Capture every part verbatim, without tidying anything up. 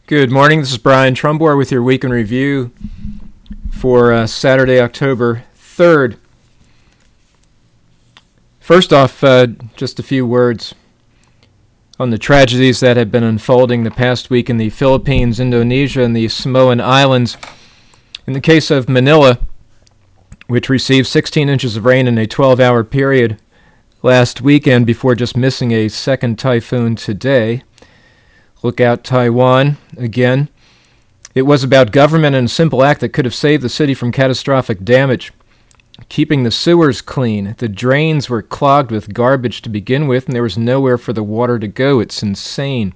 Good morning. This is Brian Trumbore with your Week in Review for uh, Saturday, October third. First off, uh, just a few words on the tragedies that have been unfolding the past week in the Philippines, Indonesia, and the Samoan Islands. In the case of Manila, which received sixteen inches of rain in a twelve-hour period last weekend before just missing a second typhoon today. Look out, Taiwan, again. It was about government and a simple act that could have saved the city from catastrophic damage. Keeping the sewers clean. The drains were clogged with garbage to begin with, and there was nowhere for the water to go. It's insane.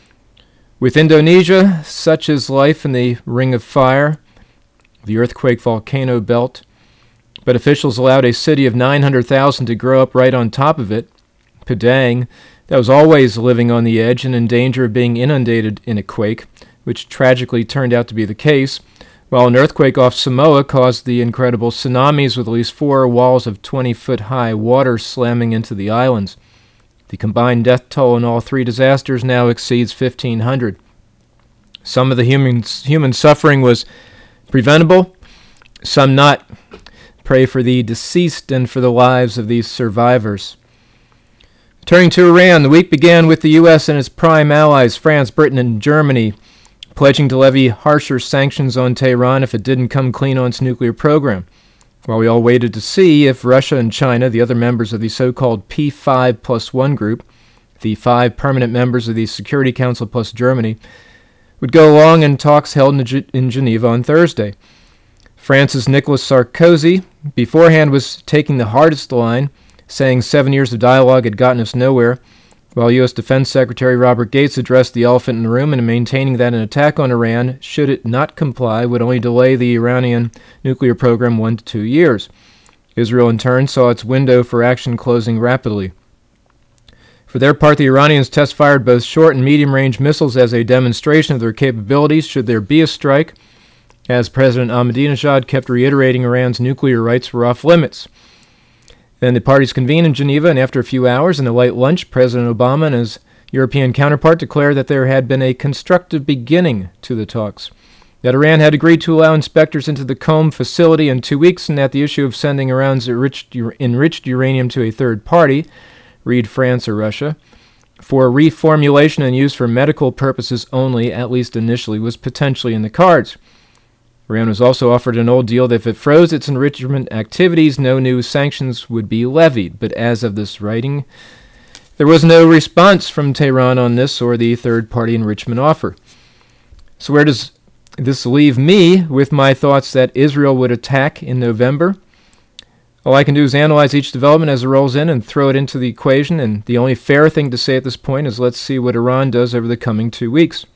With Indonesia, such is life in the Ring of Fire, the earthquake volcano belt. But officials allowed a city of nine hundred thousand to grow up right on top of it, Padang, that was always living on the edge and in danger of being inundated in a quake, which tragically turned out to be the case, while an earthquake off Samoa caused the incredible tsunamis with at least four walls of twenty-foot-high water slamming into the islands. The combined death toll in all three disasters now exceeds fifteen hundred. Some of the human, human suffering was preventable, some not. Pray for the deceased and for the lives of these survivors. Turning to Iran, the week began with the U S and its prime allies, France, Britain, and Germany, pledging to levy harsher sanctions on Tehran if it didn't come clean on its nuclear program, while we all waited to see if Russia and China, the other members of the so-called P five plus one group, the five permanent members of the Security Council plus Germany, would go along in talks held in, Ge- in Geneva on Thursday. France's Nicolas Sarkozy beforehand was taking the hardest line, saying seven years of dialogue had gotten us nowhere, while U S Defense Secretary Robert Gates addressed the elephant in the room in maintaining that an attack on Iran, should it not comply, would only delay the Iranian nuclear program one to two years. Israel, in turn, saw its window for action closing rapidly. For their part, the Iranians test-fired both short and medium-range missiles as a demonstration of their capabilities should there be a strike, as President Ahmadinejad kept reiterating Iran's nuclear rights were off-limits. Then the parties convened in Geneva, and after a few hours and a light lunch, President Obama and his European counterpart declared that there had been a constructive beginning to the talks, that Iran had agreed to allow inspectors into the Qom facility in two weeks, and that the issue of sending Iran's enriched, enriched uranium to a third party, read France or Russia, for reformulation and use for medical purposes only, at least initially, was potentially in the cards. Iran was also offered an old deal that if it froze its enrichment activities, no new sanctions would be levied. But as of this writing, there was no response from Tehran on this or the third-party enrichment offer. So where does this leave me with my thoughts that Israel would attack in November? All I can do is analyze each development as it rolls in and throw it into the equation, and the only fair thing to say at this point is let's see what Iran does over the coming two weeks.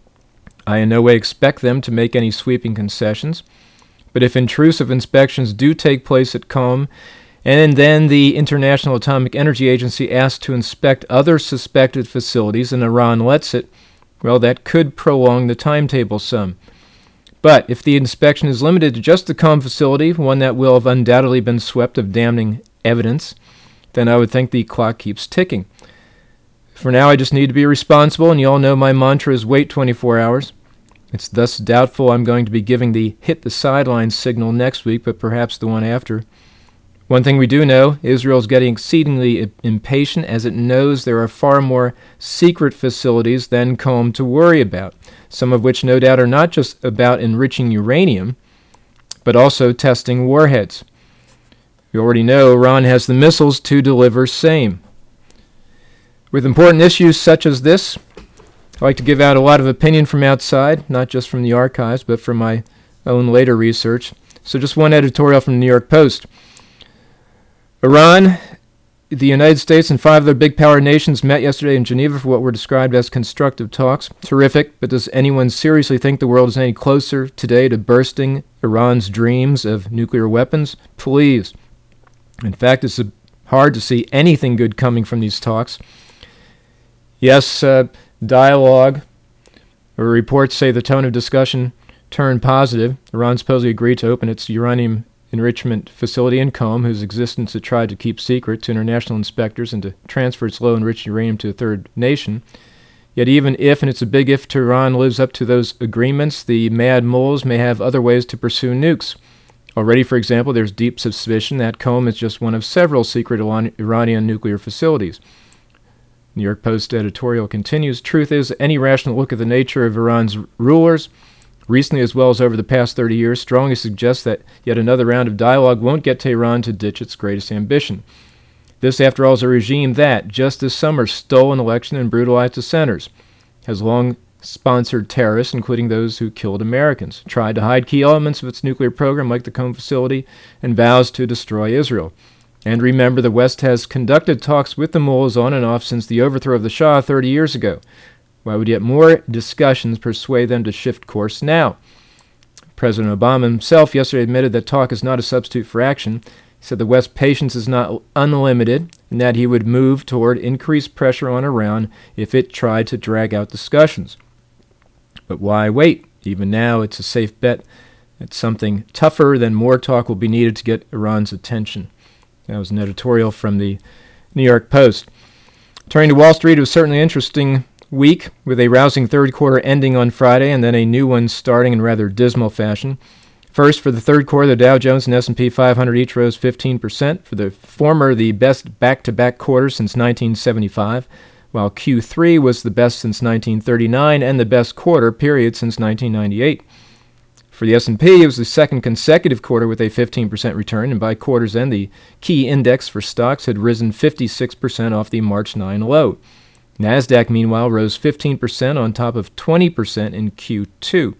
I in no way expect them to make any sweeping concessions, but if intrusive inspections do take place at Qom, and then the International Atomic Energy Agency asks to inspect other suspected facilities and Iran lets it, well, that could prolong the timetable some. But if the inspection is limited to just the Qom facility, one that will have undoubtedly been swept of damning evidence, then I would think the clock keeps ticking. For now, I just need to be responsible, and you all know my mantra is wait twenty-four hours. It's thus doubtful I'm going to be giving the hit the sidelines signal next week, but perhaps the one after. One thing we do know, Israel is getting exceedingly impatient as it knows there are far more secret facilities than Qom to worry about, some of which no doubt are not just about enriching uranium, but also testing warheads. We already know Iran has the missiles to deliver same. With important issues such as this, I like to give out a lot of opinion from outside, not just from the archives, but from my own later research. So just one editorial from the New York Post. Iran, the United States, and five other big power nations met yesterday in Geneva for what were described as constructive talks. Terrific, but does anyone seriously think the world is any closer today to bursting Iran's dreams of nuclear weapons? Please. In fact, it's hard to see anything good coming from these talks. Yes, uh, dialogue, or reports say the tone of discussion turned positive. Iran supposedly agreed to open its uranium enrichment facility in Qom, whose existence it tried to keep secret, to international inspectors and to transfer its low-enriched uranium to a third nation. Yet even if, and it's a big if, Tehran lives up to those agreements, the mad mullahs may have other ways to pursue nukes. Already, for example, there's deep suspicion that Qom is just one of several secret Iranian nuclear facilities. New York Post editorial continues, truth is, any rational look at the nature of Iran's rulers, recently as well as over the past thirty years, strongly suggests that yet another round of dialogue won't get Tehran to ditch its greatest ambition. This, after all, is a regime that, just this summer, stole an election and brutalized dissenters, has long sponsored terrorists, including those who killed Americans, tried to hide key elements of its nuclear program like the Qom facility, and vows to destroy Israel. And remember, the West has conducted talks with the mullahs on and off since the overthrow of the Shah thirty years ago. Why would yet more discussions persuade them to shift course now? President Obama himself yesterday admitted that talk is not a substitute for action. He said the West's patience is not unlimited and that he would move toward increased pressure on Iran if it tried to drag out discussions. But why wait? Even now, it's a safe bet that something tougher than more talk will be needed to get Iran's attention. That was an editorial from the New York Post. Turning to Wall Street, it was certainly an interesting week, with a rousing third quarter ending on Friday and then a new one starting in rather dismal fashion. First, for the third quarter, the Dow Jones and S and P five hundred each rose fifteen percent, for the former the best back-to-back quarter since nineteen seventy-five, while Q three was the best since nineteen thirty-nine and the best quarter period since nineteen ninety-eight. For the S and P, it was the second consecutive quarter with a fifteen percent return, and by quarter's end, the key index for stocks had risen fifty-six percent off the March ninth low. NASDAQ, meanwhile, rose fifteen percent on top of twenty percent in Q two.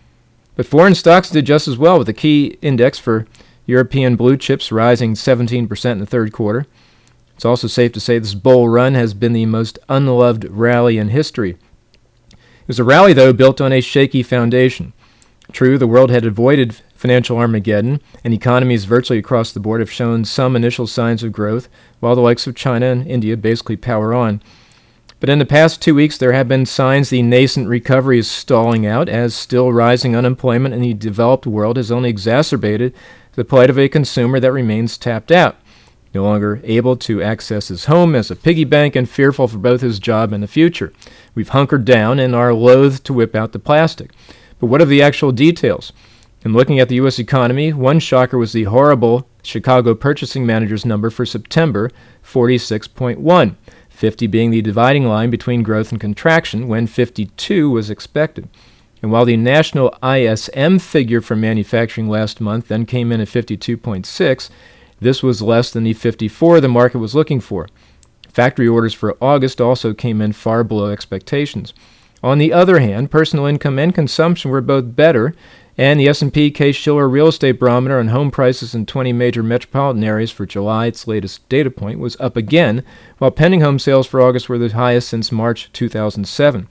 But foreign stocks did just as well, with the key index for European blue chips rising seventeen percent in the third quarter. It's also safe to say this bull run has been the most unloved rally in history. It was a rally, though, built on a shaky foundation. True, the world had avoided financial Armageddon, and economies virtually across the board have shown some initial signs of growth, while the likes of China and India basically power on. But in the past two weeks, there have been signs the nascent recovery is stalling out, as still rising unemployment in the developed world has only exacerbated the plight of a consumer that remains tapped out, no longer able to access his home as a piggy bank and fearful for both his job and the future. We've hunkered down and are loath to whip out the plastic. But what are the actual details? In looking at the U S economy, one shocker was the horrible Chicago Purchasing Managers number for September, forty-six point one. fifty being the dividing line between growth and contraction, when fifty-two was expected. And while the national I S M figure for manufacturing last month then came in at fifty-two point six, this was less than the fifty-four the market was looking for. Factory orders for August also came in far below expectations. On the other hand, personal income and consumption were both better, and the S and P Case-Shiller Real Estate Barometer on home prices in twenty major metropolitan areas for July, its latest data point, was up again, while pending home sales for August were the highest since March two thousand seven.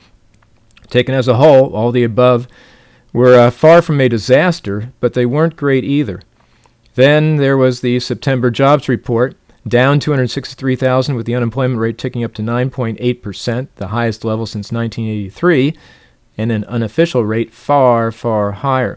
Taken as a whole, all the above were uh, far from a disaster, but they weren't great either. Then there was the September jobs report, down two hundred sixty-three thousand, with the unemployment rate ticking up to nine point eight percent, the highest level since nineteen eighty-three, and an unofficial rate far, far higher.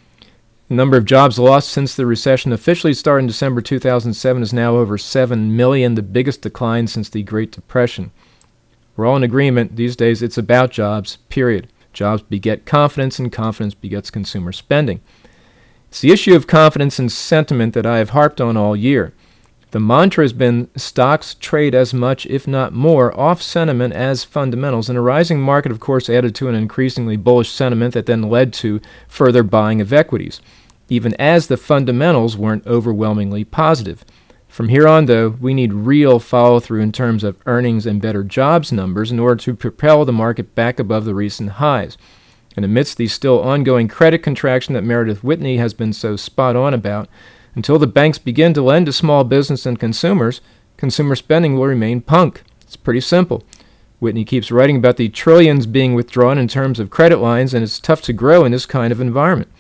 The number of jobs lost since the recession officially started in December two thousand seven is now over seven million, the biggest decline since the Great Depression. We're all in agreement these days it's about jobs, period. Jobs beget confidence, and confidence begets consumer spending. It's the issue of confidence and sentiment that I have harped on all year. The mantra has been stocks trade as much, if not more, off sentiment as fundamentals, and a rising market, of course, added to an increasingly bullish sentiment that then led to further buying of equities, even as the fundamentals weren't overwhelmingly positive. From here on, though, we need real follow-through in terms of earnings and better jobs numbers in order to propel the market back above the recent highs. And amidst the still ongoing credit contraction that Meredith Whitney has been so spot on about, until the banks begin to lend to small business and consumers, consumer spending will remain punk. It's pretty simple. Whitney keeps writing about the trillions being withdrawn in terms of credit lines, and it's tough to grow in this kind of environment.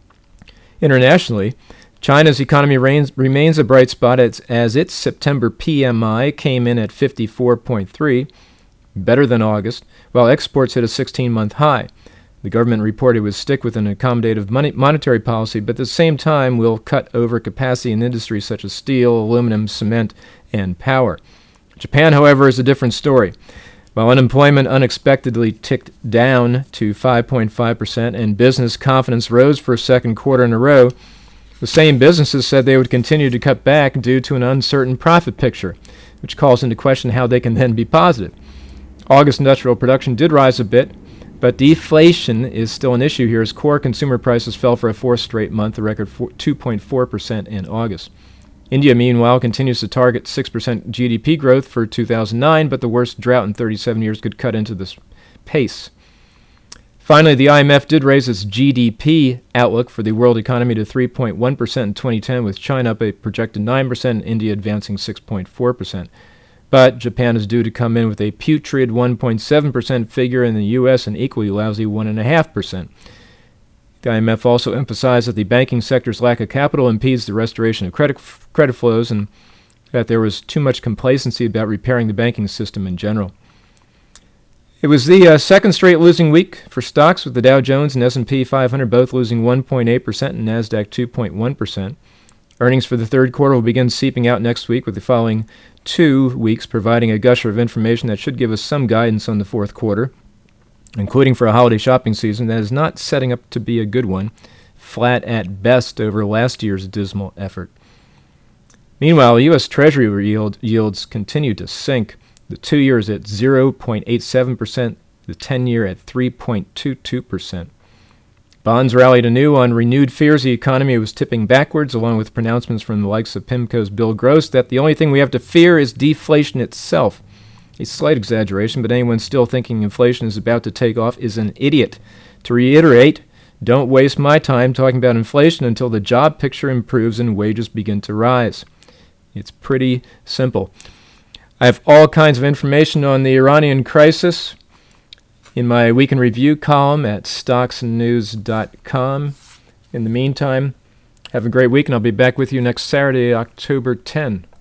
Internationally, China's economy reigns, remains a bright spot as, as its September P M I came in at fifty-four point three, better than August, while exports hit a sixteen-month high. The government reported it would stick with an accommodative money, monetary policy, but at the same time will cut overcapacity in industries such as steel, aluminum, cement, and power. Japan, however, is a different story. While unemployment unexpectedly ticked down to five point five percent and business confidence rose for a second quarter in a row, the same businesses said they would continue to cut back due to an uncertain profit picture, which calls into question how they can then be positive. August industrial production did rise a bit, but deflation is still an issue here as core consumer prices fell for a fourth straight month, a record two point four percent in August. India, meanwhile, continues to target six percent G D P growth for two thousand nine, but the worst drought in thirty-seven years could cut into this pace. Finally, the I M F did raise its G D P outlook for the world economy to three point one percent in twenty ten, with China up a projected nine percent and India advancing six point four percent. But Japan is due to come in with a putrid one point seven percent figure, and the U S an equally lousy one point five percent. The I M F also emphasized that the banking sector's lack of capital impedes the restoration of credit f- credit flows and that there was too much complacency about repairing the banking system in general. It was the uh, second straight losing week for stocks, with the Dow Jones and S and P five hundred both losing one point eight percent and NASDAQ two point one percent. Earnings for the third quarter will begin seeping out next week, with the following two weeks providing a gusher of information that should give us some guidance on the fourth quarter, including for a holiday shopping season that is not setting up to be a good one, flat at best over last year's dismal effort. Meanwhile, U S. Treasury yield, yields continue to sink. The two-year is at zero point eight seven percent, the ten-year at three point two two percent. Bonds rallied anew on renewed fears the economy was tipping backwards, along with pronouncements from the likes of PIMCO's Bill Gross that the only thing we have to fear is deflation itself. A slight exaggeration, but anyone still thinking inflation is about to take off is an idiot. To reiterate, don't waste my time talking about inflation until the job picture improves and wages begin to rise. It's pretty simple. I have all kinds of information on the Iranian crisis in my Week in Review column at stocks news dot com. In the meantime, have a great week, and I'll be back with you next Saturday, October tenth.